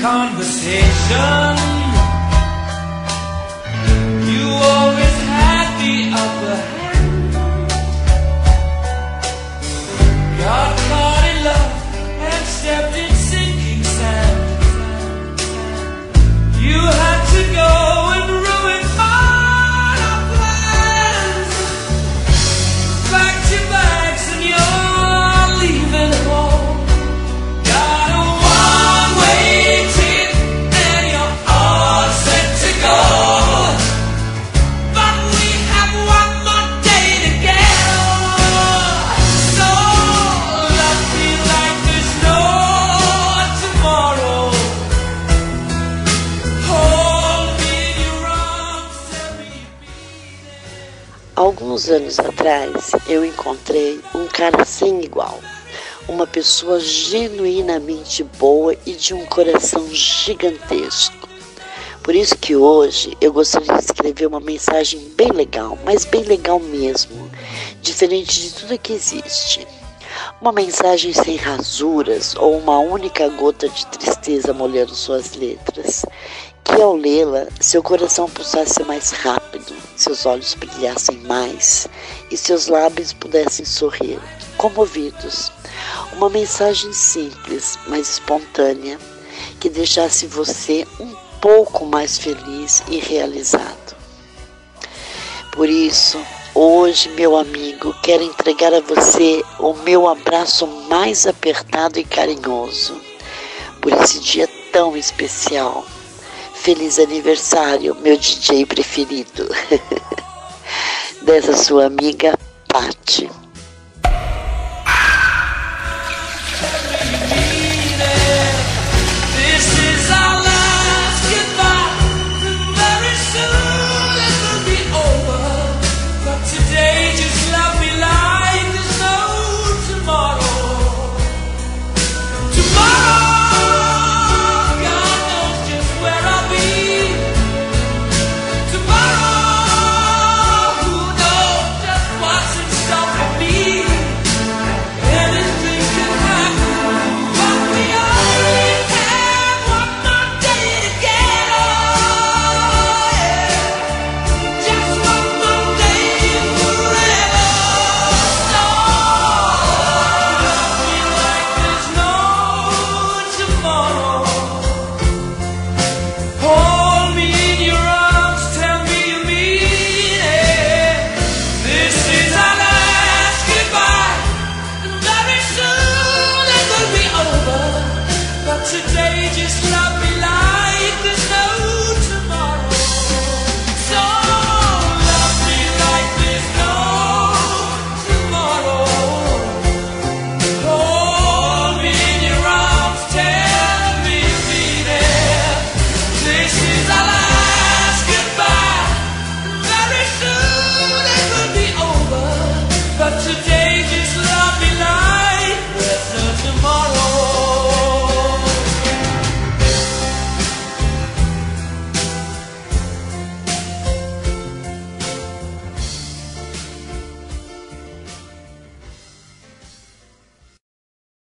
conversation. You always had the upper hand. Got caught in love and stepped in sinking sand. You had to go and ruin all our plans. Packed your bags and you're leaving home. Got a one-way ticket and you're all set to go. But we have one more day together. So love me like there's no tomorrow. Hold me in your arms, tell me you'll be there. Alguns anos atrás, eu encontrei um cara sem igual. Uma pessoa genuinamente boa e de um coração gigantesco. Por isso que hoje eu gostaria de escrever uma mensagem bem legal, mas bem legal mesmo, diferente de tudo que existe. Uma mensagem sem rasuras ou uma única gota de tristeza molhando suas letras. Que ao lê-la, seu coração pulsasse mais rápido, seus olhos brilhassem mais e seus lábios pudessem sorrir, comovidos. Uma mensagem simples, mas espontânea, que deixasse você um pouco mais feliz e realizado. Por isso, hoje, meu amigo, quero entregar a você o meu abraço mais apertado e carinhoso, por esse dia tão especial. Feliz aniversário, meu DJ preferido. Dessa sua amiga, Patti. Today just love me like there's no tomorrow. So love me like there's no tomorrow. Hold me in your arms, tell me you'll be there. This is our last goodbye. Very soon it will be over, but today